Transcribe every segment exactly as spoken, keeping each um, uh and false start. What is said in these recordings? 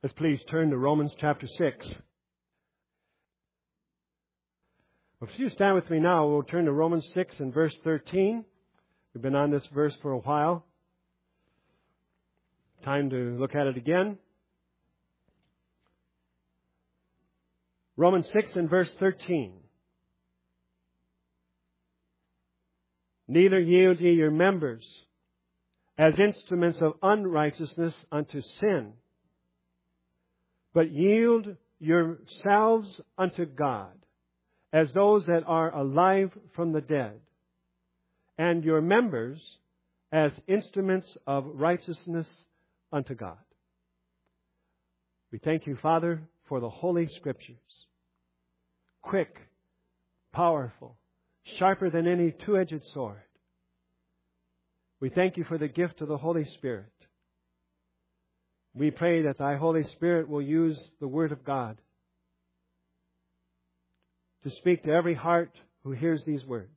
Let's please turn to Romans chapter six. If you stand with me now, we'll turn to Romans six and verse thirteen. We've been on this verse for a while. Time to look at it again. Romans six and verse thirteen. Neither yield ye your members as instruments of unrighteousness unto sin, but yield yourselves unto God as those that are alive from the dead, and your members as instruments of righteousness unto God. We thank you, Father, for the Holy Scriptures. Quick, powerful, sharper than any two-edged sword. We thank you for the gift of the Holy Spirit. We pray that thy Holy Spirit will use the Word of God to speak to every heart who hears these words.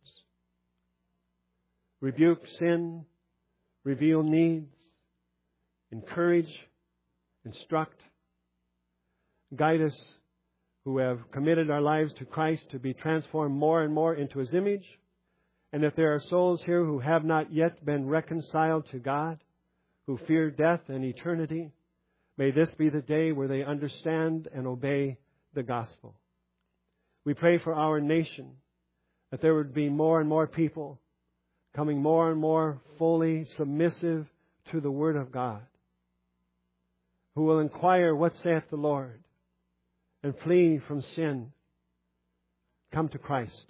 Rebuke sin, reveal needs, encourage, instruct, guide us who have committed our lives to Christ to be transformed more and more into His image. And if there are souls here who have not yet been reconciled to God, who fear death and eternity, may this be the day where they understand and obey the gospel. We pray for our nation, that there would be more and more people coming more and more fully submissive to the Word of God, who will inquire, what saith the Lord, and flee from sin. Come to Christ.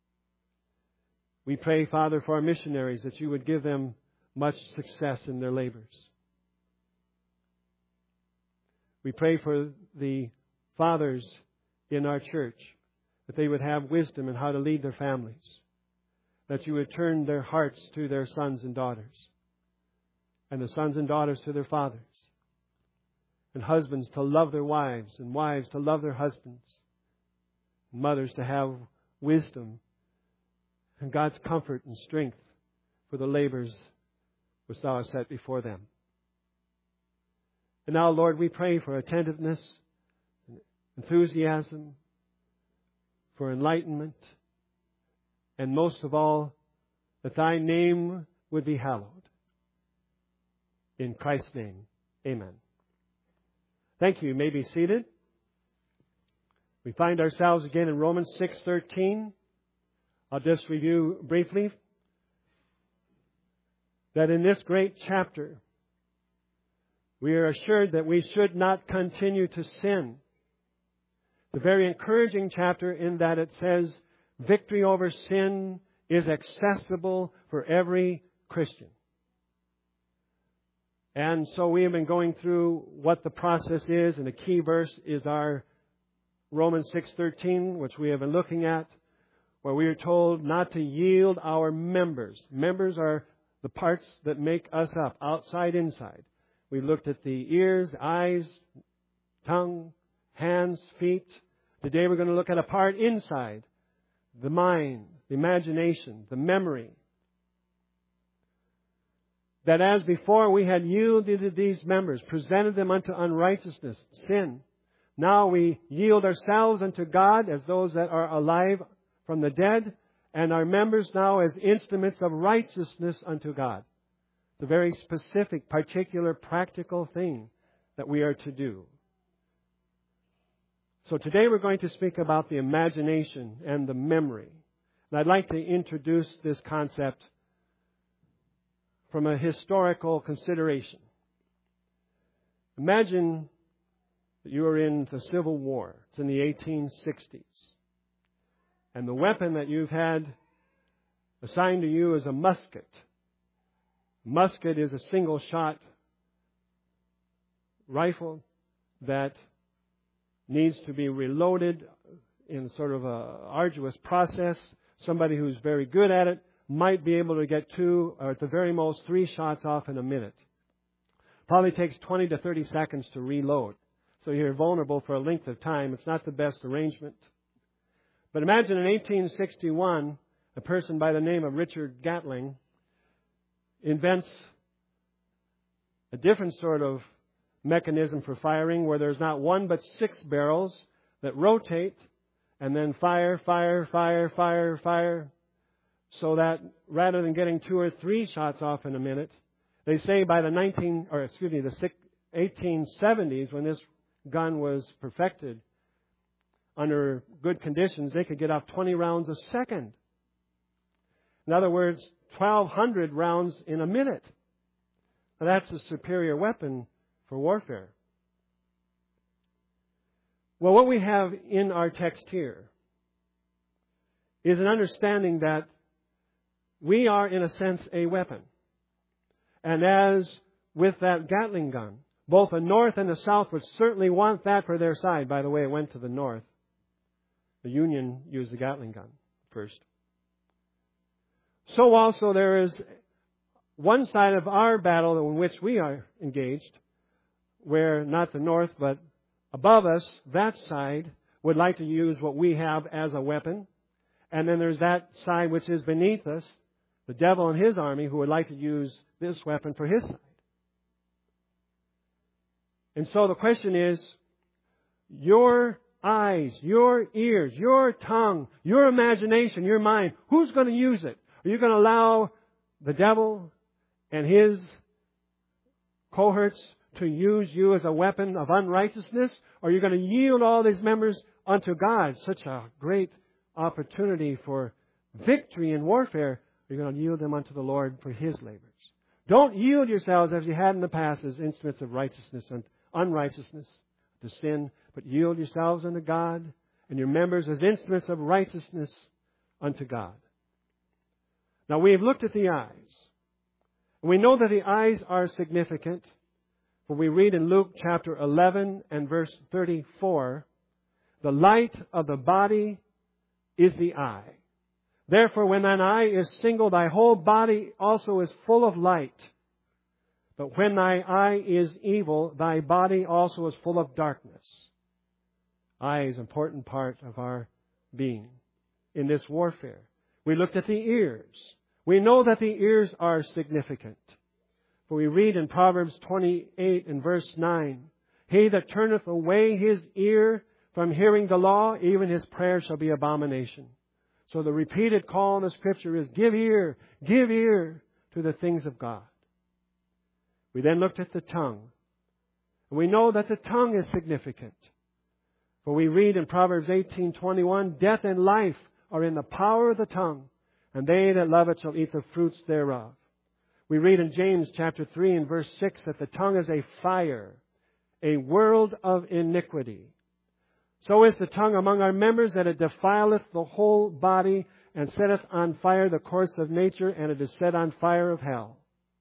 We pray, Father, for our missionaries, that you would give them much success in their labors. We pray for the fathers in our church, that they would have wisdom in how to lead their families, that you would turn their hearts to their sons and daughters, and the sons and daughters to their fathers, and husbands to love their wives, and wives to love their husbands, and mothers to have wisdom and God's comfort and strength for the labors which Thou hast set before them. And now, Lord, we pray for attentiveness, enthusiasm, for enlightenment, and most of all, that Thy name would be hallowed. In Christ's name, amen. Thank you. You may be seated. We find ourselves again in Romans six thirteen. I'll just review briefly that in this great chapter, we are assured that we should not continue to sin. It's a very encouraging chapter in that it says victory over sin is accessible for every Christian. And so we have been going through what the process is, and the key verse is our Romans six thirteen, which we have been looking at, where we are told not to yield our members. Members are the parts that make us up, outside, inside. We looked at the ears, eyes, tongue, hands, feet. Today we're going to look at a part inside, the mind, the imagination, the memory. That as before we had yielded to these members, presented them unto unrighteousness, sin. Now we yield ourselves unto God as those that are alive from the dead, and our members now as instruments of righteousness unto God. It's a very specific, particular, practical thing that we are to do. So today we're going to speak about the imagination and the memory. And I'd like to introduce this concept from a historical consideration. Imagine that you are in the Civil War. It's in the eighteen sixties. And the weapon that you've had assigned to you is a musket. Musket is a single-shot rifle that needs to be reloaded in sort of a arduous process. Somebody who's very good at it might be able to get two, or at the very most, three shots off in a minute. Probably takes twenty to thirty seconds to reload. So you're vulnerable for a length of time. It's not the best arrangement. But imagine in eighteen sixty-one, a person by the name of Richard Gatling invents a different sort of mechanism for firing where there's not one but six barrels that rotate and then fire, fire, fire, fire, fire, so that rather than getting two or three shots off in a minute, they say by the nineteen or excuse me the eighteen seventies, when this gun was perfected under good conditions, they could get off twenty rounds a second. In other words, twelve hundred rounds in a minute. Now, that's a superior weapon for warfare. Well, what we have in our text here is an understanding that we are, in a sense, a weapon. And as with that Gatling gun, both the North and the South would certainly want that for their side. By the way, it went to the North. The Union used the Gatling gun first. So also there is one side of our battle in which we are engaged, where not the North, but above us, that side would like to use what we have as a weapon. And then there's that side which is beneath us, the devil and his army, who would like to use this weapon for his side. And so the question is, your eyes, your ears, your tongue, your imagination, your mind, who's going to use it? Are you going to allow the devil and his cohorts to use you as a weapon of unrighteousness? Or are you going to yield all these members unto God? Such a great opportunity for victory in warfare. Are you going to yield them unto the Lord for His labors? Don't yield yourselves as you had in the past as instruments of righteousness and unrighteousness to sin, but yield yourselves unto God and your members as instruments of righteousness unto God. Now, we have looked at the eyes. And we know that the eyes are significant. When we read in Luke chapter eleven and verse thirty-four, the light of the body is the eye. Therefore, when thine eye is single, thy whole body also is full of light. But when thy eye is evil, thy body also is full of darkness. Eye is an important part of our being in this warfare. We looked at the ears. We know that the ears are significant. For we read in Proverbs twenty-eight and verse nine, He that turneth away his ear from hearing the law, even his prayer shall be abomination. So the repeated call in the Scripture is, give ear, give ear to the things of God. We then looked at the tongue. And we know that the tongue is significant. For we read in Proverbs eighteen twenty-one, Death and life are in the power of the tongue, and they that love it shall eat the fruits thereof. We read in James chapter three and verse six that the tongue is a fire, a world of iniquity. So is the tongue among our members, that it defileth the whole body, and setteth on fire the course of nature, and it is set on fire of hell.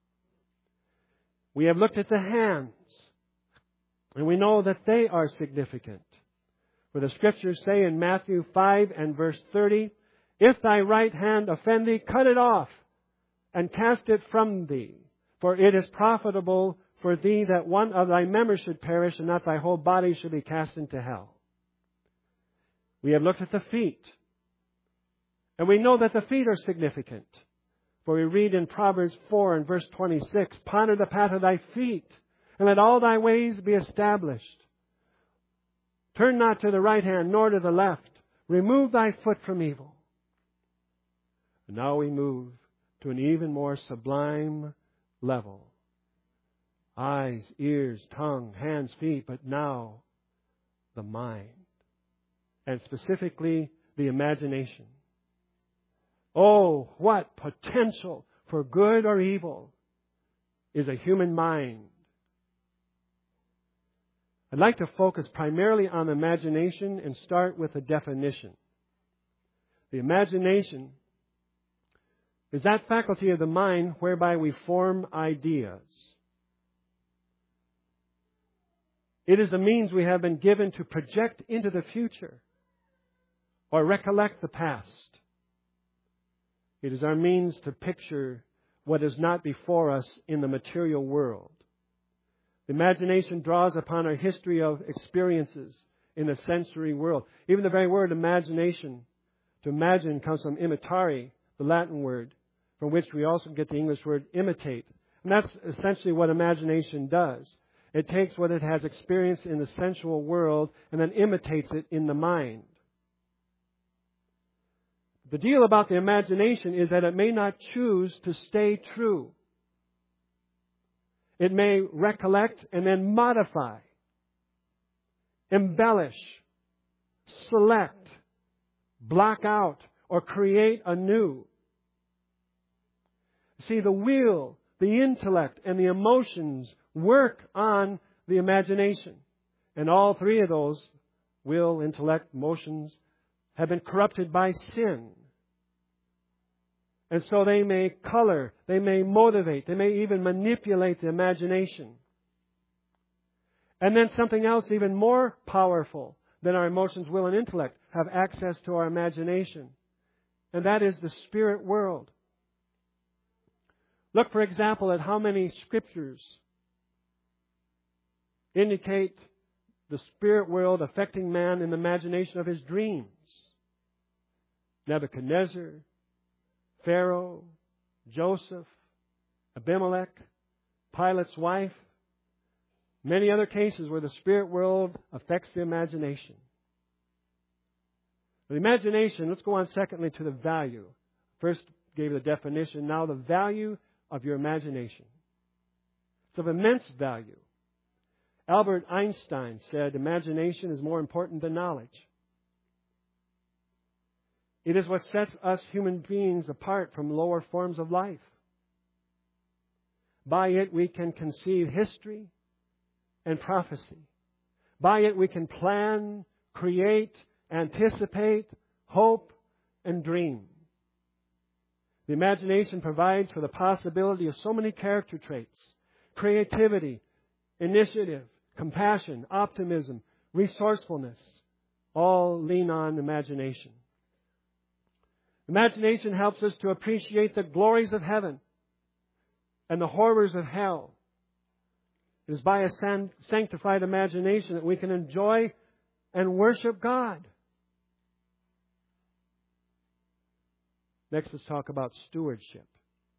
We have looked at the hands, and we know that they are significant. For the Scriptures say in Matthew five and verse thirty, If thy right hand offend thee, cut it off, and cast it from thee. For it is profitable for thee that one of thy members should perish, and not thy whole body should be cast into hell. We have looked at the feet. And we know that the feet are significant. For we read in Proverbs four and verse twenty-six, Ponder the path of thy feet, and let all thy ways be established. Turn not to the right hand, nor to the left. Remove thy foot from evil. And now we move to an even more sublime level. Eyes, ears, tongue, hands, feet, but now the mind. And specifically, the imagination. Oh, what potential for good or evil is a human mind. I'd like to focus primarily on imagination and start with a definition. The imagination is that faculty of the mind whereby we form ideas. It is the means we have been given to project into the future or recollect the past. It is our means to picture what is not before us in the material world. The imagination draws upon our history of experiences in the sensory world. Even the very word imagination, to imagine, comes from imitare, the Latin word, from which we also get the English word imitate. And that's essentially what imagination does. It takes what it has experienced in the sensual world and then imitates it in the mind. The deal about the imagination is that it may not choose to stay true. It may recollect and then modify, embellish, select, block out, or create anew. See, the will, the intellect, and the emotions work on the imagination. And all three of those, will, intellect, emotions, have been corrupted by sin. And so they may color, they may motivate, they may even manipulate the imagination. And then something else even more powerful than our emotions, will, and intellect have access to our imagination. And that is the spirit world. Look, for example, at how many scriptures indicate the spirit world affecting man in the imagination of his dreams. Nebuchadnezzar, Pharaoh, Joseph, Abimelech, Pilate's wife. Many other cases where the spirit world affects the imagination. The imagination, let's go on secondly to the value. First gave the definition, now the value of your imagination. It's of immense value. Albert Einstein said, imagination is more important than knowledge. It is what sets us human beings apart from lower forms of life. By it we can conceive history and prophecy. By it we can plan, create, anticipate, hope, and dream. The imagination provides for the possibility of so many character traits: creativity, initiative, compassion, optimism, resourcefulness. All lean on imagination. Imagination helps us to appreciate the glories of heaven and the horrors of hell. It is by a sanctified imagination that we can enjoy and worship God. Next, let's talk about stewardship.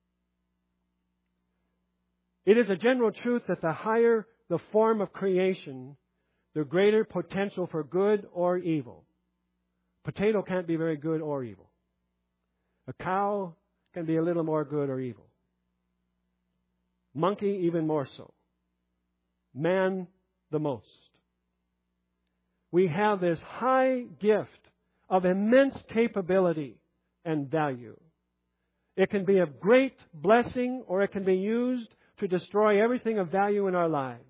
It is a general truth that the higher the form of creation, the greater potential for good or evil. Potato can't be very good or evil. A cow can be a little more good or evil. Monkey, even more so. Man, the most. We have this high gift of immense capability and value. It can be of great blessing, or it can be used to destroy everything of value in our lives.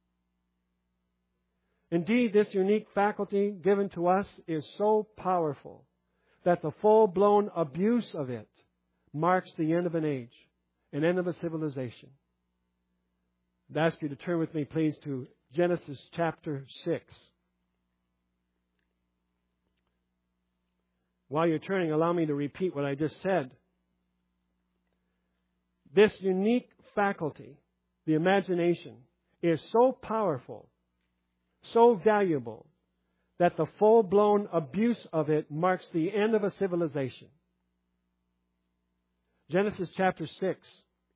Indeed, this unique faculty given to us is so powerful that the full-blown abuse of it marks the end of an age, an end of a civilization. I'd ask you to turn with me, please, to Genesis chapter six. While you're turning, allow me to repeat what I just said. This unique faculty, the imagination, is so powerful, so valuable, that the full-blown abuse of it marks the end of a civilization. Genesis chapter six.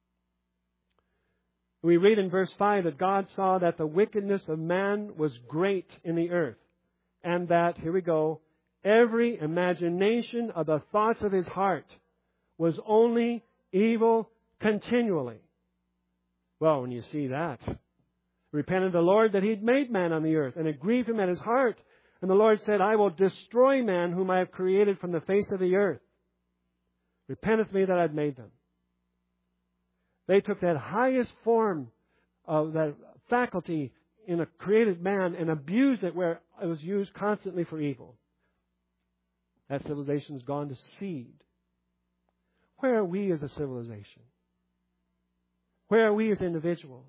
We read in verse five that God saw that the wickedness of man was great in the earth, and that, here we go, every imagination of the thoughts of his heart was only evil continually. Well, when you see that, repented the Lord that He'd made man on the earth, and it grieved Him at His heart. And the Lord said, I will destroy man whom I have created from the face of the earth. Repenteth me that I've made them. They took that highest form of that faculty in a created man and abused it where it was used constantly for evil. That civilization's gone to seed. Where are we as a civilization? Where are we as individuals?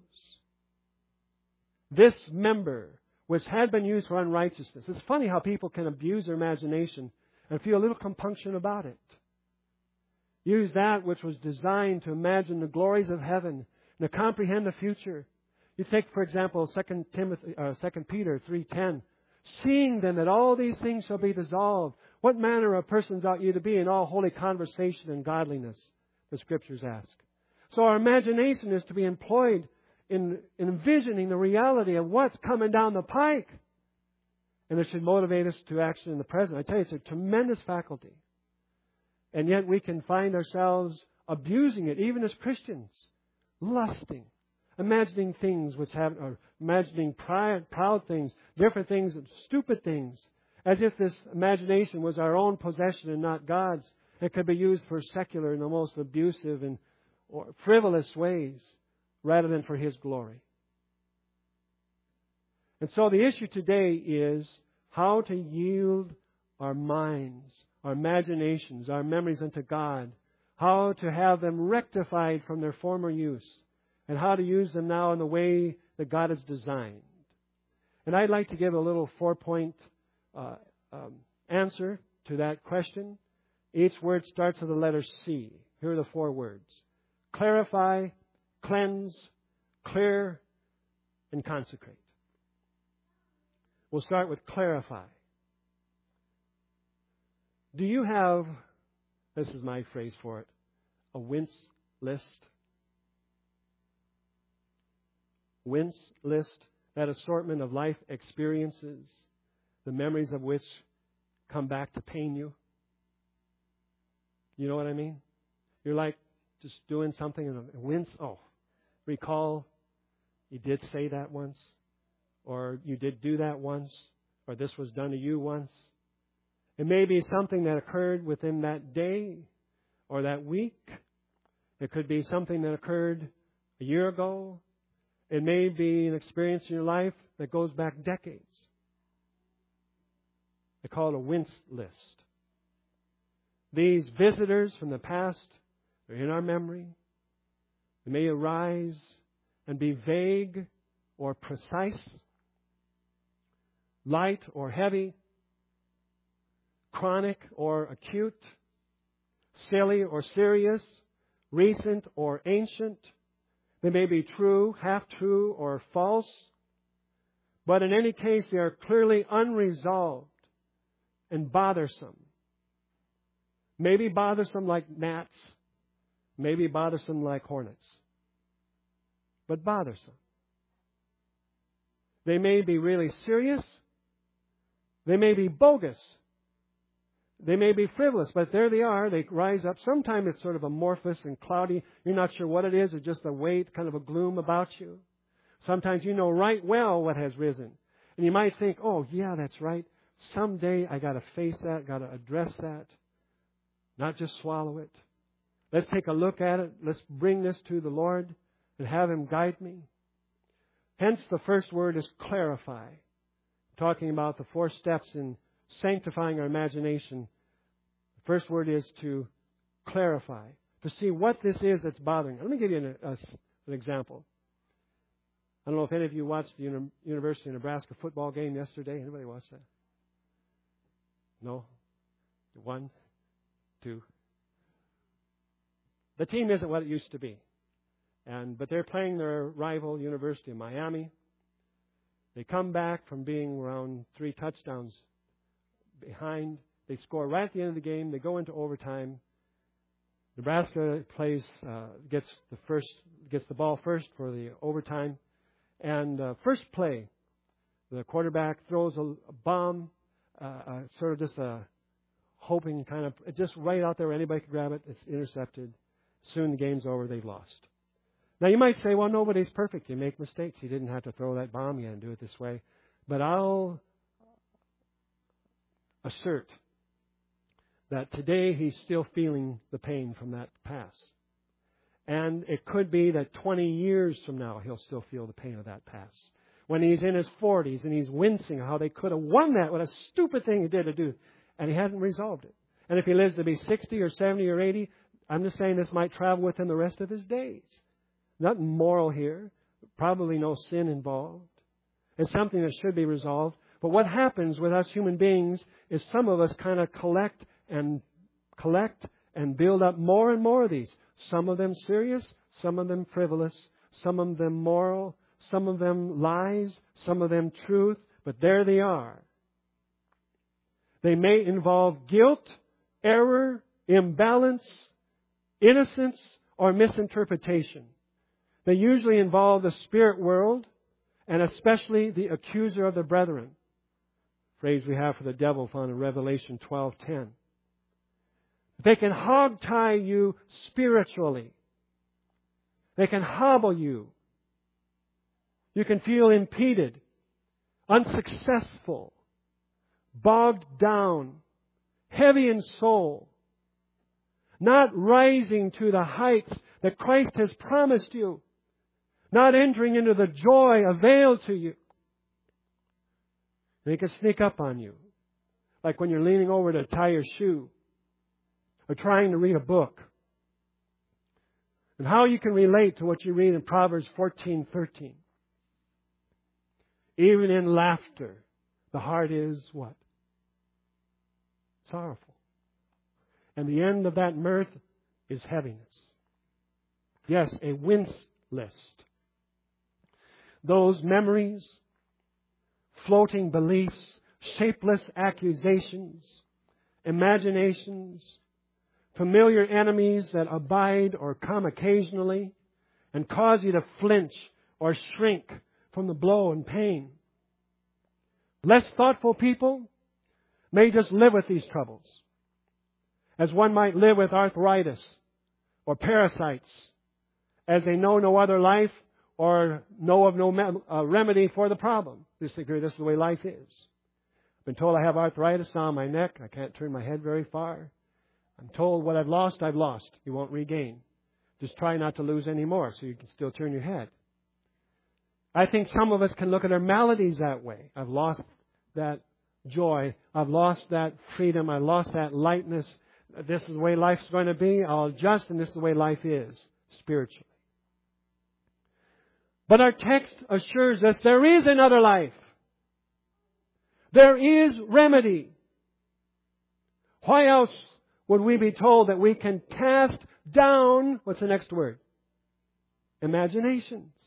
This member, which had been used for unrighteousness. It's funny how people can abuse their imagination and feel a little compunction about it. Use that which was designed to imagine the glories of heaven and to comprehend the future. You take, for example, Second Timothy, uh, Second Peter three ten. Seeing then that all these things shall be dissolved, what manner of persons ought you to be in all holy conversation and godliness? The Scriptures ask. So our imagination is to be employed in, in envisioning the reality of what's coming down the pike. And it should motivate us to action in the present. I tell you, it's a tremendous faculty. And yet we can find ourselves abusing it, even as Christians. Lusting. Imagining things which have, or imagining proud, proud things, different things, stupid things. As if this imagination was our own possession and not God's. It could be used for secular in the most abusive and or frivolous ways rather than for His glory. And so the issue today is how to yield our minds, our imaginations, our memories unto God. How to have them rectified from their former use. And how to use them now in the way that God has designed. And I'd like to give a little four-point uh, um, answer to that question. Each word starts with the letter C. Here are the four words. Clarify, cleanse, clear, and consecrate. We'll start with clarify. Do you have, this is my phrase for it, a wince list? Wince list, that assortment of life experiences, the memories of which come back to pain you. You know what I mean? You're like just doing something and a wince. Oh, recall you did say that once, or you did do that once, or this was done to you once. It may be something that occurred within that day or that week. It could be something that occurred a year ago. It may be an experience in your life that goes back decades. They call it a wince list. These visitors from the past are in our memory. They may arise and be vague or precise, light or heavy, chronic or acute, silly or serious, recent or ancient. They may be true, half true, or false. But in any case, they are clearly unresolved and bothersome. Maybe bothersome like gnats. Maybe bothersome like hornets. But bothersome. They may be really serious. They may be bogus. They may be frivolous, but there they are. They rise up. Sometimes it's sort of amorphous and cloudy. You're not sure what it is. It's just a weight, kind of a gloom about you. Sometimes you know right well what has risen. And you might think, oh, yeah, that's right. Someday I got to face that, got to address that. Not just swallow it. Let's take a look at it. Let's bring this to the Lord and have Him guide me. Hence, the first word is clarify. Talking about the four steps in sanctifying our imagination. The first word is to clarify, to see what this is that's bothering. Let me give you an, a, an example. I don't know if any of you watched the Uni- University of Nebraska football game yesterday. Anybody watch that? No? One? Two? The team isn't what it used to be. And but they're playing their rival, University of Miami. They come back from being around three touchdowns behind. They score right at the end of the game. They go into overtime. Nebraska plays, uh, gets the first, gets the ball first for the overtime. And uh, first play, the quarterback throws a, a bomb, uh, uh, sort of just a hoping kind of, just right out there, anybody can grab it. It's intercepted. Soon the game's over. They've lost. Now you might say, well, nobody's perfect. You make mistakes. You didn't have to throw that bomb. You had to do it this way. But I'll assert that today he's still feeling the pain from that past. And it could be that twenty years from now he'll still feel the pain of that past. When he's in his forties and he's wincing how they could have won that, what a stupid thing he did to do. And he hadn't resolved it. And if he lives to be sixty or seventy or eighty, I'm just saying this might travel with him the rest of his days. Nothing moral here. Probably no sin involved. It's something that should be resolved. But what happens with us human beings is some of us kind of collect and collect and build up more and more of these. Some of them serious, some of them frivolous, some of them moral, some of them lies, some of them truth. But there they are. They may involve guilt, error, imbalance, innocence, or misinterpretation. They usually involve the spirit world and especially the accuser of the brethren. Phrase we have for the devil found in Revelation twelve ten. They can hogtie you spiritually. They can hobble you. You can feel impeded, unsuccessful, bogged down, heavy in soul, not rising to the heights that Christ has promised you, not entering into the joy availed to you. They can sneak up on you, like when you're leaning over to tie your shoe or trying to read a book. And how you can relate to what you read in Proverbs fourteen thirteen. Even in laughter, the heart is what? Sorrowful. And the end of that mirth is heaviness. Yes, a wince list. Those memories, floating beliefs, shapeless accusations, imaginations, familiar enemies that abide or come occasionally and cause you to flinch or shrink from the blow and pain. Less thoughtful people may just live with these troubles, as one might live with arthritis or parasites, as they know no other life or know of no me- uh, remedy for the problem. Just agree this is the way life is. I've been told I have arthritis now on my neck. I can't turn my head very far. I'm told what I've lost, I've lost. You won't regain. Just try not to lose any more so you can still turn your head. I think some of us can look at our maladies that way. I've lost that joy. I've lost that freedom. I've lost that lightness. This is the way life's going to be. I'll adjust, and this is the way life is spiritually. But our text assures us there is another life. There is remedy. Why else would we be told that we can cast down, what's the next word? Imaginations.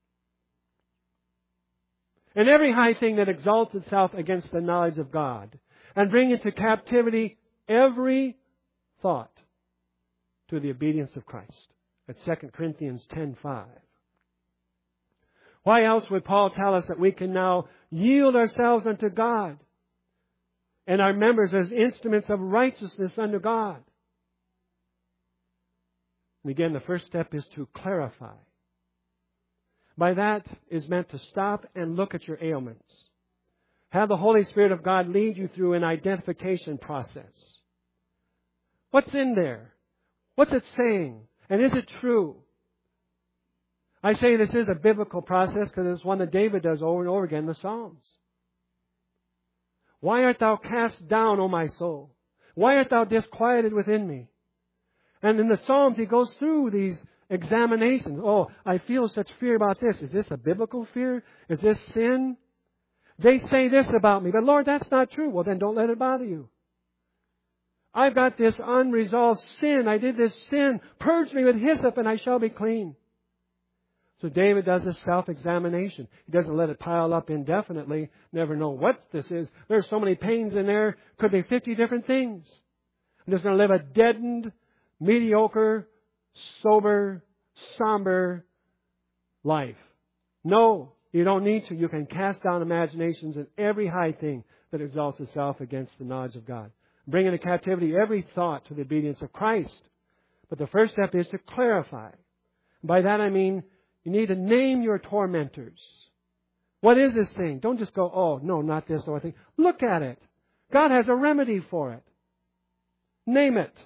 And every high thing that exalts itself against the knowledge of God, and bring into captivity every thought to the obedience of Christ. That's Second Corinthians ten five. Why else would Paul tell us that we can now yield ourselves unto God and our members as instruments of righteousness unto God? And again, the first step is to clarify. By that is meant to stop and look at your ailments. Have the Holy Spirit of God lead you through an identification process. What's in there? What's it saying? And is it true? I say this is a biblical process because it's one that David does over and over again in the Psalms. Why art thou cast down, O my soul? Why art thou disquieted within me? And in the Psalms he goes through these examinations. Oh, I feel such fear about this. Is this a biblical fear? Is this sin? They say this about me, but Lord, that's not true. Well, then don't let it bother you. I've got this unresolved sin. I did this sin. Purge me with hyssop and I shall be clean. So David does this self-examination. He doesn't let it pile up indefinitely. Never know what this is. There's so many pains in there. Could be fifty different things. I'm just going to live a deadened, mediocre, sober, somber life. No, you don't need to. You can cast down imaginations and every high thing that exalts itself against the knowledge of God. Bring into captivity every thought to the obedience of Christ. But the first step is to clarify. By that I mean you need to name your tormentors. What is this thing? Don't just go, oh, no, not this or thing. Look at it. God has a remedy for it. Name it.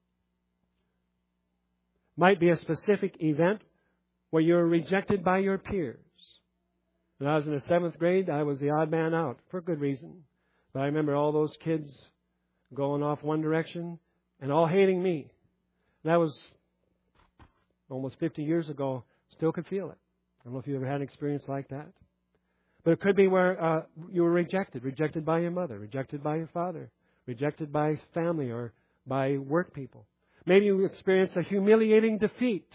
Might be a specific event where you're rejected by your peers. When I was in the seventh grade, I was the odd man out for good reason. But I remember all those kids going off one direction and all hating me. That was almost fifty years ago. Still could feel it. I don't know if you ever had an experience like that. But it could be where uh, you were rejected. Rejected by your mother. Rejected by your father. Rejected by family or by work people. Maybe you experience a humiliating defeat.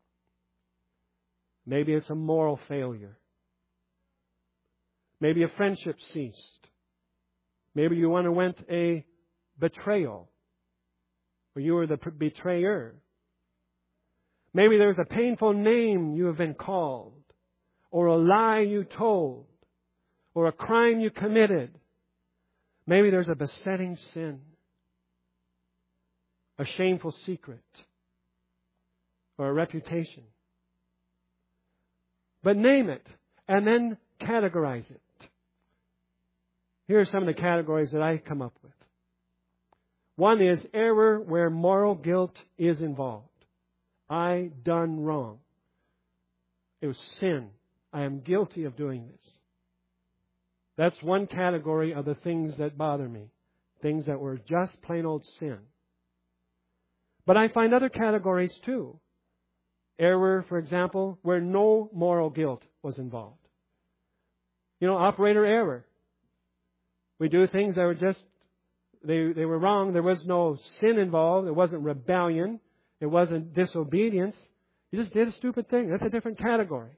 Maybe it's a moral failure. Maybe a friendship ceased. Maybe you underwent a betrayal, or you were the betrayer. Maybe there's a painful name you have been called, or a lie you told, or a crime you committed. Maybe there's a besetting sin, a shameful secret, or a reputation. But name it, and then categorize it. Here are some of the categories that I come up with. One is error where moral guilt is involved. I done wrong. It was sin. I am guilty of doing this. That's one category of the things that bother me. Things that were just plain old sin. But I find other categories too. Error, for example, where no moral guilt was involved. You know, operator error. We do things that were just, they, they were wrong. There was no sin involved. It wasn't rebellion. It wasn't disobedience. You just did a stupid thing. That's a different category.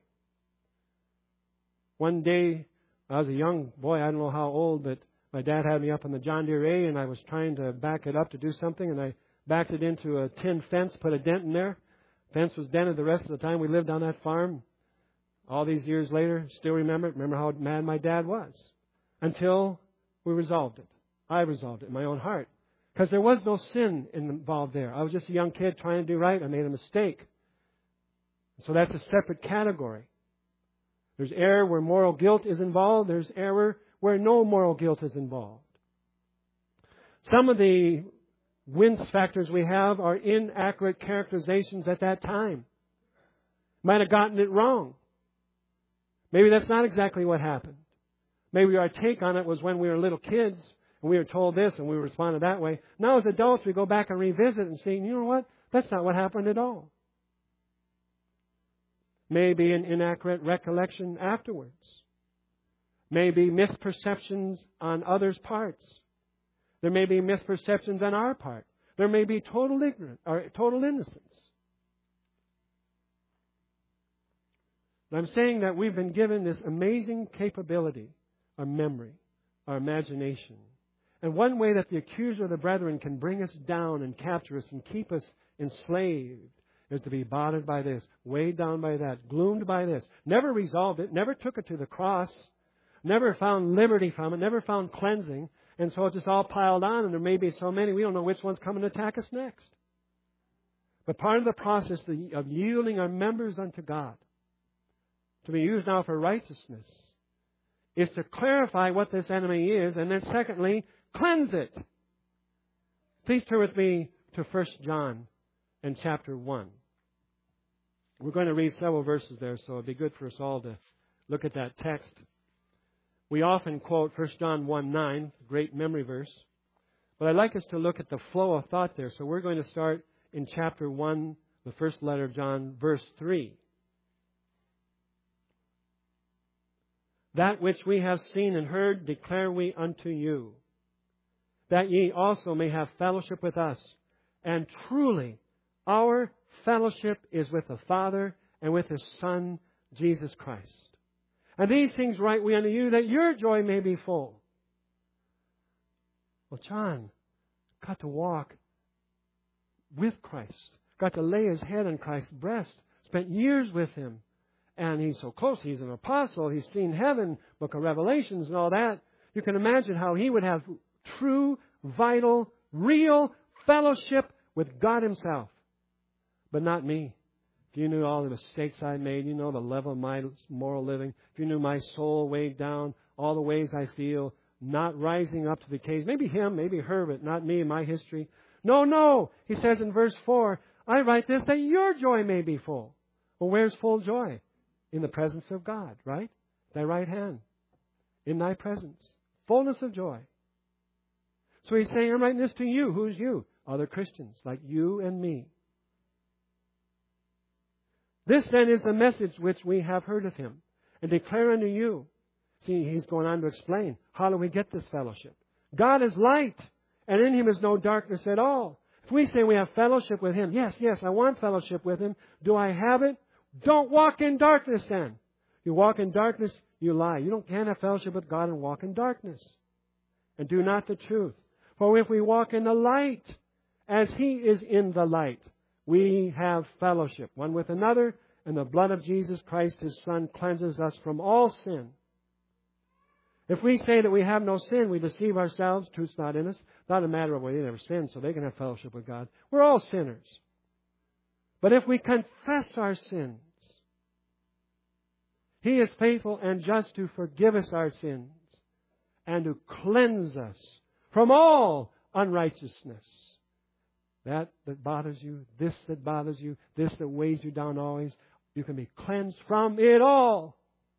One day, I was a young boy, I don't know how old, but my dad had me up on the John Deere A, and I was trying to back it up to do something, and I backed it into a tin fence, put a dent in there. Fence was dented the rest of the time we lived on that farm. All these years later, still remember it. Remember how mad my dad was. Until we resolved it. I resolved it in my own heart. Because there was no sin involved there. I was just a young kid trying to do right. I made a mistake. So that's a separate category. There's error where moral guilt is involved. There's error where no moral guilt is involved. Some of the wince factors we have are inaccurate characterizations at that time. Might have gotten it wrong. Maybe that's not exactly what happened. Maybe our take on it was when we were little kids and we were told this and we responded that way. Now as adults we go back and revisit and say, you know what? That's not what happened at all. Maybe an inaccurate recollection afterwards. Maybe misperceptions on others' parts. There may be misperceptions on our part. There may be total ignorance or total innocence. And I'm saying that we've been given this amazing capability, our memory, our imagination. And one way that the accuser of the brethren can bring us down and capture us and keep us enslaved is to be bothered by this, weighed down by that, gloomed by this. Never resolved it, never took it to the cross, never found liberty from it, never found cleansing. And so it's just all piled on, and there may be so many, we don't know which one's coming to attack us next. But part of the process of yielding our members unto God, to be used now for righteousness, is to clarify what this enemy is, and then secondly, cleanse it. Please turn with me to First John in chapter one. We're going to read several verses there, so it'd be good for us all to look at that text. We often quote First John one nine, great memory verse. But I'd like us to look at the flow of thought there. So we're going to start in chapter one, the first letter of John, verse three. That which we have seen and heard declare we unto you, that ye also may have fellowship with us. And truly, our fellowship is with the Father and with His Son, Jesus Christ. And these things write we unto you, that your joy may be full. Well, John got to walk with Christ, got to lay his head on Christ's breast, spent years with Him. And he's so close. He's an apostle. He's seen heaven, book of Revelations and all that. You can imagine how he would have true, vital, real fellowship with God Himself. But not me. If you knew all the mistakes I made, you know the level of my moral living. If you knew my soul weighed down, all the ways I feel, not rising up to the occasion. Maybe him, maybe her, but not me in my history. No, no. He says in verse four, I write this that your joy may be full. Well, where's full joy? In the presence of God, right? Thy right hand. In Thy presence. Fullness of joy. So he's saying, I'm writing this to you. Who's you? Other Christians, like you and me. This then is the message which we have heard of Him, and declare unto you. See, he's going on to explain, how do we get this fellowship? God is light, and in Him is no darkness at all. If we say we have fellowship with Him, yes, yes, I want fellowship with Him. Do I have it? Don't walk in darkness then. You walk in darkness, you lie. You don't can't have fellowship with God and walk in darkness. And do not the truth. For if we walk in the light, as He is in the light, we have fellowship one with another, and the blood of Jesus Christ, His Son, cleanses us from all sin. If we say that we have no sin, we deceive ourselves. Truth's not in us. Not a matter of, well, they never sinned, so they can have fellowship with God. We're all sinners. But if we confess our sins, He is faithful and just to forgive us our sins and to cleanse us from all unrighteousness. That that bothers you, this that bothers you, this that weighs you down always, you can be cleansed from it all.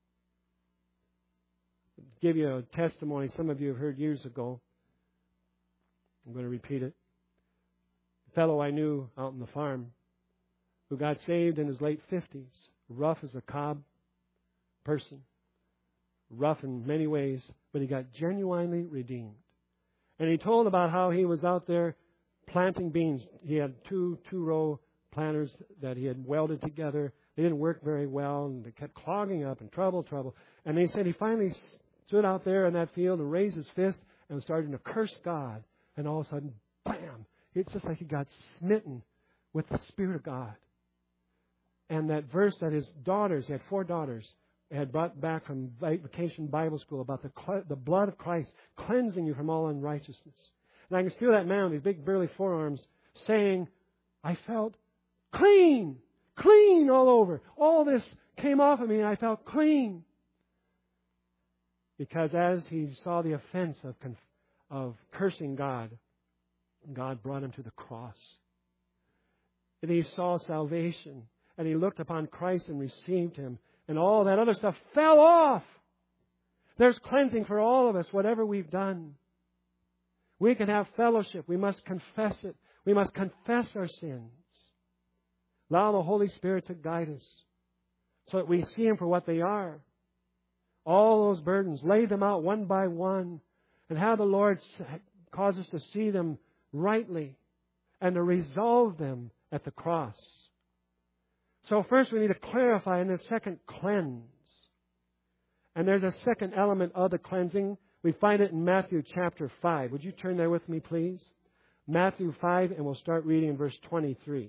I'll give you a testimony some of you have heard years ago. I'm going to repeat it. A fellow I knew out on the farm who got saved in his late fifties, rough as a cob person, rough in many ways, but he got genuinely redeemed. And he told about how he was out there planting beans. He had two two-row planters that he had welded together. They didn't work very well, and they kept clogging up and trouble, trouble. And he said he finally stood out there in that field and raised his fist and started to curse God. And all of a sudden, bam! It's just like he got smitten with the Spirit of God. And that verse that his daughters, he had four daughters, had brought back from vacation Bible school about the the blood of Christ cleansing you from all unrighteousness. And I can feel that man with these big burly forearms saying, I felt clean, clean all over. All this came off of me and I felt clean. Because as he saw the offense of, of cursing God, God brought him to the cross. And he saw salvation. And he looked upon Christ and received Him. And all that other stuff fell off. There's cleansing for all of us, whatever we've done. We can have fellowship. We must confess it. We must confess our sins. Allow the Holy Spirit to guide us so that we see Him for what they are. All those burdens, lay them out one by one and have the Lord cause us to see them rightly and to resolve them at the cross. So first we need to clarify, and then second, cleanse. And there's a second element of the cleansing. We find it in Matthew chapter five. Would you turn there with me, please? Matthew five, and we'll start reading in verse twenty-three.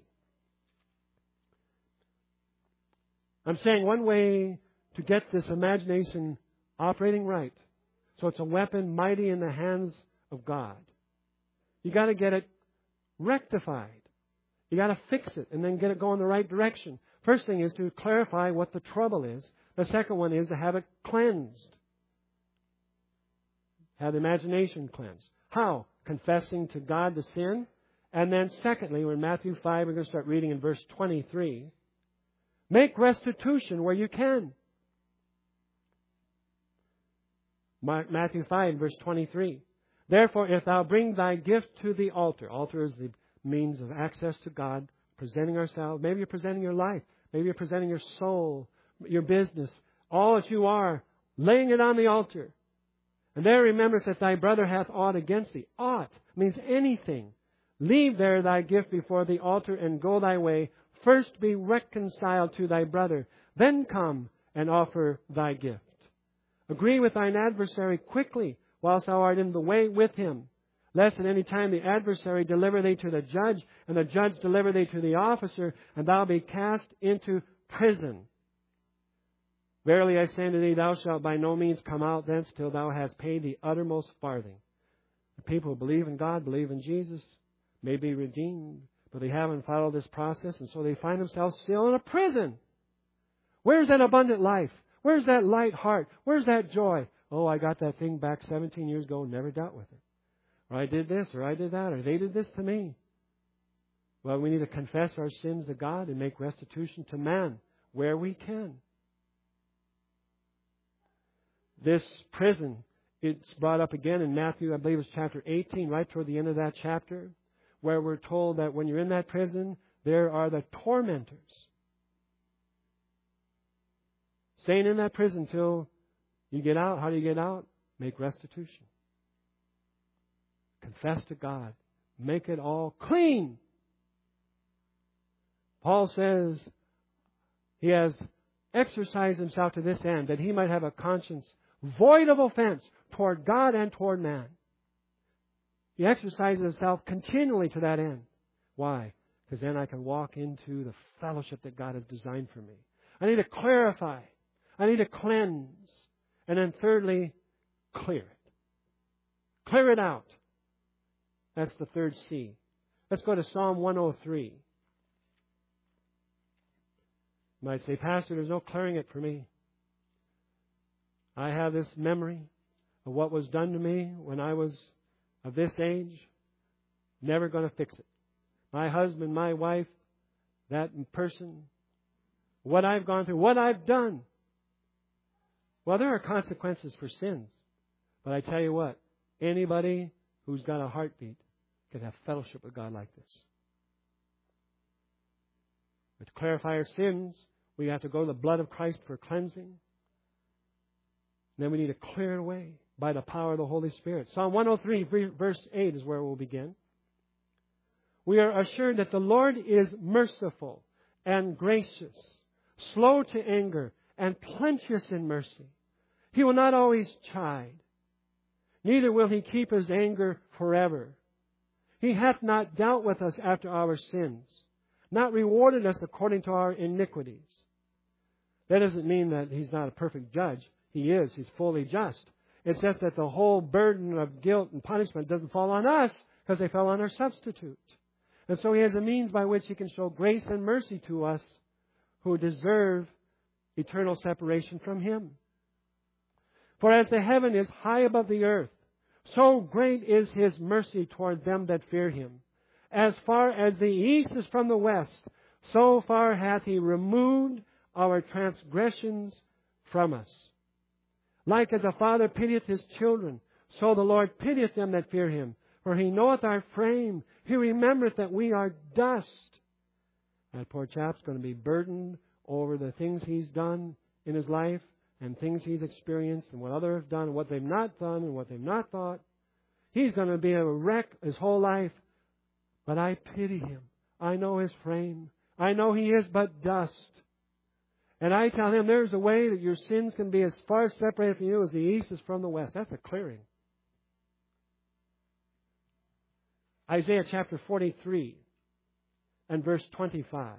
I'm saying one way to get this imagination operating right, so it's a weapon mighty in the hands of God. You got to get it rectified. You got to fix it and then get it going the right direction. First thing is to clarify what the trouble is. The second one is to have it cleansed. Have the imagination cleansed. How? Confessing to God the sin. And then secondly, we're in Matthew five, we're going to start reading in verse twenty-three. Make restitution where you can. Matthew five, verse twenty-three. Therefore, if thou bring thy gift to the altar. Altar is the means of access to God, presenting ourselves. Maybe you're presenting your life. Maybe you're presenting your soul, your business, all that you are, laying it on the altar. And there rememberest that thy brother hath aught against thee. Aught means anything. Leave there thy gift before the altar and go thy way. First be reconciled to thy brother. Then come and offer thy gift. Agree with thine adversary quickly whilst thou art in the way with him. Lest at any time the adversary deliver thee to the judge, and the judge deliver thee to the officer, and thou be cast into prison. Verily I say unto thee, thou shalt by no means come out thence till thou hast paid the uttermost farthing. The people who believe in God, believe in Jesus, may be redeemed, but they haven't followed this process, and so they find themselves still in a prison. Where's that abundant life? Where's that light heart? Where's that joy? Oh, I got that thing back seventeen years ago, never dealt with it. Or I did this, or I did that, or they did this to me. Well, we need to confess our sins to God and make restitution to man where we can. This prison, it's brought up again in Matthew, I believe it's chapter eighteen, right toward the end of that chapter, where we're told that when you're in that prison, there are the tormentors. Staying in that prison till you get out. How do you get out? Make restitution. Confess to God. Make it all clean. Paul says he has exercised himself to this end, that he might have a conscience void of offense toward God and toward man. He exercises himself continually to that end. Why? because then I can walk into the fellowship that God has designed for me. I need to clarify. I need to cleanse. And then thirdly, clear it. Clear it out. That's the third C. Let's go to Psalm one oh three. You might say, Pastor, there's no clearing it for me. I have this memory of what was done to me when I was of this age. Never going to fix it. My husband, my wife, that person, what I've gone through, what I've done. Well, there are consequences for sins. But I tell you what, anybody who's got a heartbeat can have fellowship with God like this. But to clarify our sins, we have to go to the blood of Christ for cleansing. And then we need to clear it away by the power of the Holy Spirit. Psalm one oh three, verse eight is where we'll begin. We are assured that the Lord is merciful and gracious, slow to anger, and plenteous in mercy. He will not always chide, neither will He keep His anger forever. He hath not dealt with us after our sins, not rewarded us according to our iniquities. That doesn't mean that He's not a perfect judge. He is. He's fully just. It's just that the whole burden of guilt and punishment doesn't fall on us because they fell on our substitute. And so He has a means by which He can show grace and mercy to us who deserve eternal separation from Him. For as the heaven is high above the earth, so great is His mercy toward them that fear Him. As far as the east is from the west, so far hath He removed our transgressions from us. Like as a father pitieth his children, so the Lord pitieth them that fear Him. For He knoweth our frame. He remembereth that we are dust. That poor chap's going to be burdened over the things he's done in his life and things he's experienced and what others have done and what they've not done and what they've not thought. He's going to be a wreck his whole life. But I pity him. I know his frame. I know he is but dust. And I tell him there's a way that your sins can be as far separated from you as the east is from the west. That's a clearing. Isaiah chapter forty-three and verse twenty-five.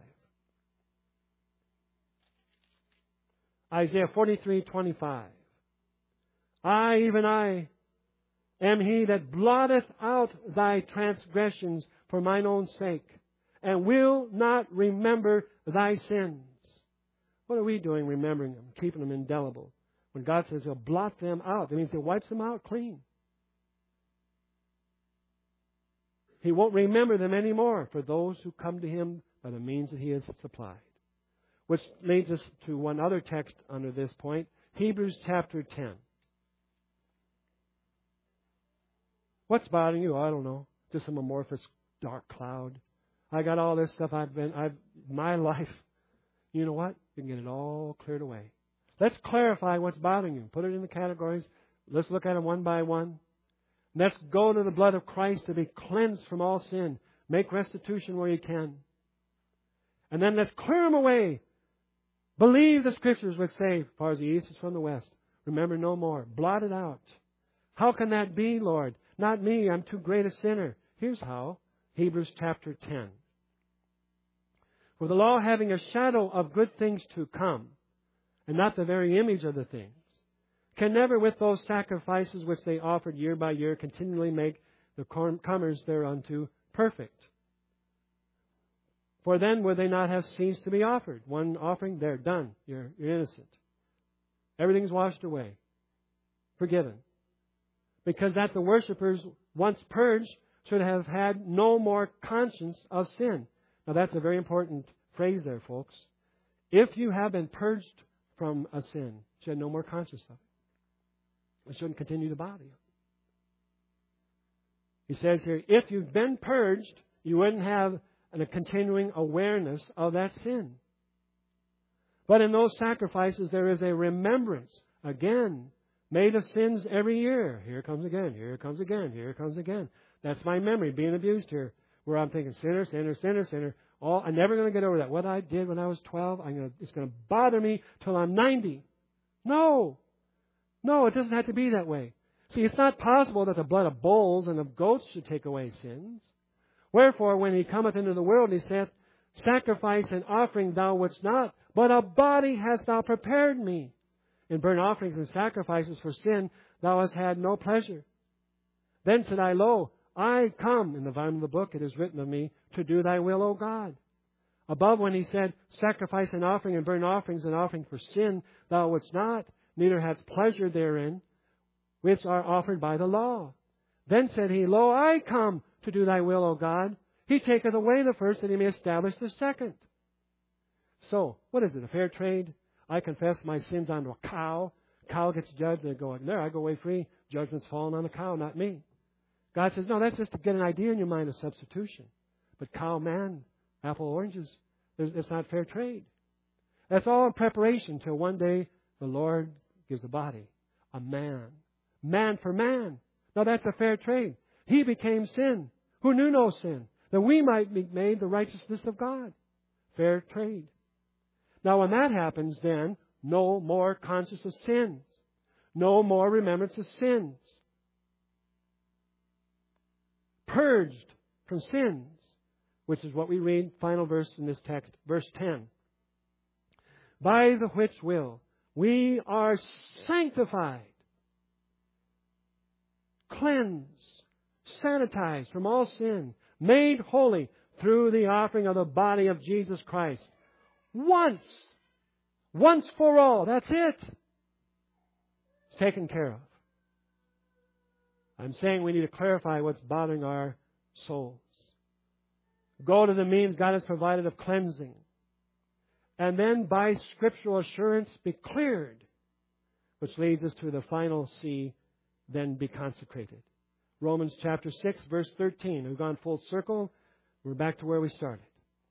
Isaiah forty-three, twenty-five. I, even I, am He that blotteth out thy transgressions for mine own sake, and will not remember thy sins. What are we doing remembering them, keeping them indelible? When God says He'll blot them out, that means He wipes them out clean. He won't remember them anymore for those who come to Him by the means that He has supplied. Which leads us to one other text under this point, Hebrews chapter ten. What's bothering you? I don't know. Just some amorphous dark cloud. I got all this stuff I've been, I've, my life. You know what? You can get it all cleared away. Let's clarify what's bothering you. Put it in the categories. Let's look at them one by one. Let's go to the blood of Christ to be cleansed from all sin. Make restitution where you can. And then let's clear them away. Believe the Scriptures which say, as far as the east is from the west, remember no more. Blot it out. How can that be, Lord? Not me. I'm too great a sinner. Here's how. Hebrews chapter ten. For the law having a shadow of good things to come, and not the very image of the things, can never with those sacrifices which they offered year by year continually make the comers thereunto perfect. For then would they not have ceased to be offered. One offering, they're done. You're, you're innocent. Everything's washed away. Forgiven. Because that the worshippers, once purged, should have had no more conscience of sin. Now that's a very important phrase there, folks. If you have been purged from a sin, you should have no more conscience of it. It shouldn't continue to bother you. He says here, if you've been purged, you wouldn't have a continuing awareness of that sin. But in those sacrifices, there is a remembrance, again, made of sins every year. Here it comes again, here it comes again, here it comes again. That's my memory being abused here, where I'm thinking, sinner, sinner, sinner, sinner. All, I'm never going to get over that. What I did when I was twelve, I'm gonna, it's going to bother me till I'm ninety. No. No, it doesn't have to be that way. See, it's not possible that the blood of bulls and of goats should take away sins. Wherefore, when he cometh into the world, he saith, Sacrifice and offering thou wouldst not, but a body hast thou prepared me. In burnt offerings and sacrifices for sin thou hast had no pleasure. Then said I, Lo, I come, in the volume of the book it is written of me, to do thy will, O God. Above, when he said, Sacrifice and offering and burnt offerings and offering for sin thou wouldst not, neither hadst pleasure therein, which are offered by the law. Then said he, Lo, I come to do thy will, O God. He taketh away the first, that he may establish the second. So, what is it, a fair trade? I confess my sins unto a cow. Cow gets judged, they go, there, I go away free. Judgment's fallen on the cow, not me. God says, no, that's just to get an idea in your mind of substitution. But cow, man, apple, oranges, it's not fair trade. That's all in preparation till one day the Lord gives a body, a man. Man for man. Now that's a fair trade. He became sin, who knew no sin, that we might be made the righteousness of God. Fair trade. Now when that happens, then, no more conscience of sins. No more remembrance of sins. Purged from sins, which is what we read, final verse in this text, verse ten. By the which will we are sanctified, cleansed, sanitized from all sin, made holy through the offering of the body of Jesus Christ. Once. Once for all. That's it. It's taken care of. I'm saying we need to clarify what's bothering our souls. Go to the means God has provided of cleansing. And then by scriptural assurance be cleared. Which leads us to the final C, then be consecrated. Romans chapter six, verse thirteen. We've gone full circle. We're back to where we started.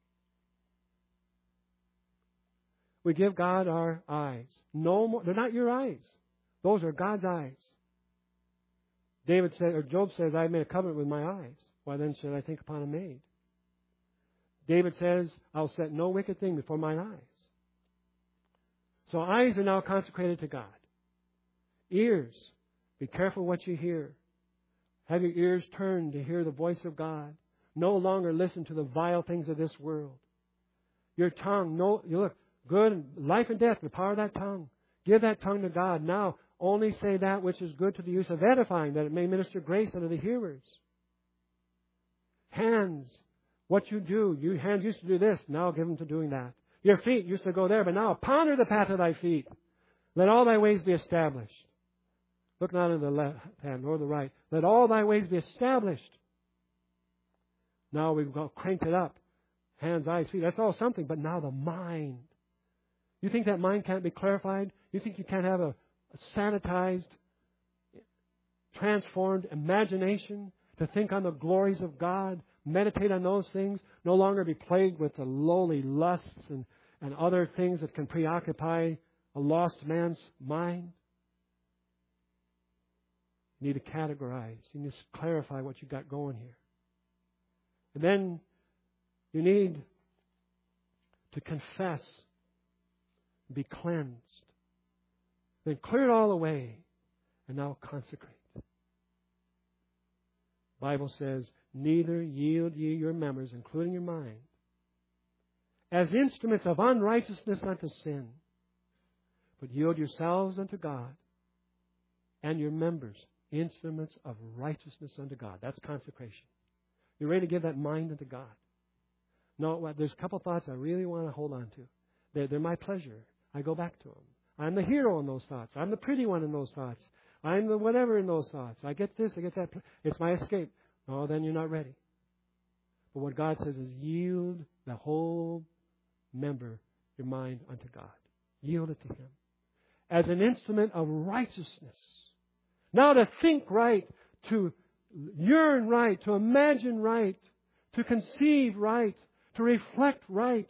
We give God our eyes. No more. They're not your eyes. Those are God's eyes. David said, or Job says, I have made a covenant with my eyes. Why then should I think upon a maid? David says, I'll set no wicked thing before mine eyes. So eyes are now consecrated to God. Ears, be careful what you hear. Have your ears turned to hear the voice of God. No longer listen to the vile things of this world. Your tongue, no, you look, good, life and death, the power of that tongue. Give that tongue to God. Now, only say that which is good to the use of edifying, that it may minister grace unto the hearers. Hands, what you do. You hands used to do this. Now give them to doing that. Your feet used to go there, but now ponder the path of thy feet. Let all thy ways be established. Look not on the left hand nor the right. Let all thy ways be established. Now we've got cranked it up. Hands, eyes, feet. That's all something. But now the mind. You think that mind can't be clarified? You think you can't have a, a sanitized, transformed imagination to think on the glories of God, meditate on those things, no longer be plagued with the lowly lusts and, and other things that can preoccupy a lost man's mind? You need to categorize. You need to clarify what you got going here. And then you need to confess, be cleansed, then clear it all away, and now consecrate. The Bible says, neither yield ye your members, including your mind, as instruments of unrighteousness unto sin, but yield yourselves unto God, and your members, instruments of righteousness unto God. That's consecration. You're ready to give that mind unto God. No, there's a couple thoughts I really want to hold on to. They're, they're my pleasure. I go back to them. I'm the hero in those thoughts. I'm the pretty one in those thoughts. I'm the whatever in those thoughts. I get this, I get that. It's my escape. Oh, then you're not ready. But what God says is yield the whole member, your mind, unto God. Yield it to Him. As an instrument of righteousness. Now to think right, to yearn right, to imagine right, to conceive right, to reflect right.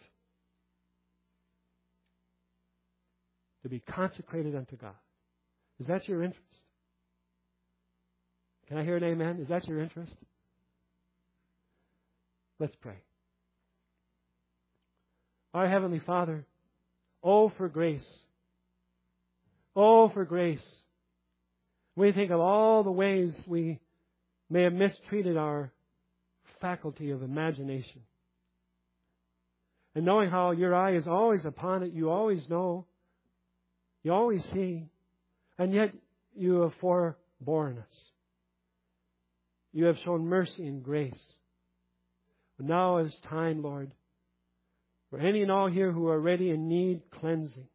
To be consecrated unto God. Is that your interest? Can I hear an amen? Is that your interest? Let's pray. Our Heavenly Father, oh for grace. Oh for grace. We think of all the ways we may have mistreated our faculty of imagination. And knowing how your eye is always upon it, you always know, you always see, and yet you have forborne us. You have shown mercy and grace. But now is time, Lord, for any and all here who are ready and need cleansing,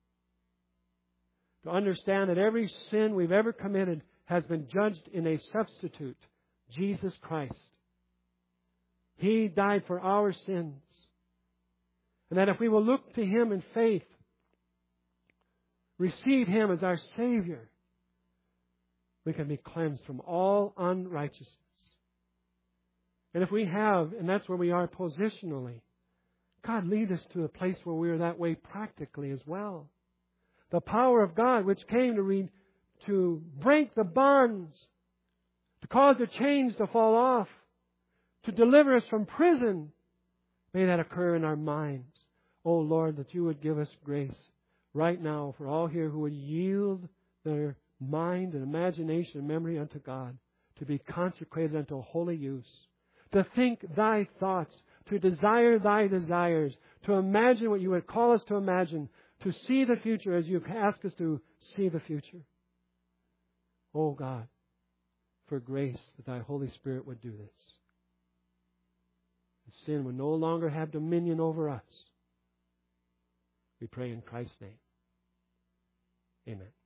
to understand that every sin we've ever committed has been judged in a substitute, Jesus Christ. He died for our sins. And that if we will look to Him in faith, receive Him as our Savior, we can be cleansed from all unrighteousness. And if we have, and that's where we are positionally, God, lead us to a place where we are that way practically as well. The power of God which came to read, to break the bonds, to cause the chains to fall off, to deliver us from prison, may that occur in our minds. Oh Lord, that you would give us grace right now for all here who would yield their mind and imagination and memory unto God, to be consecrated unto holy use, to think Thy thoughts, to desire Thy desires, to imagine what you would call us to imagine, to see the future as you've asked us to see the future. Oh God, for grace that Thy Holy Spirit would do this. And sin would no longer have dominion over us. We pray in Christ's name. Amen.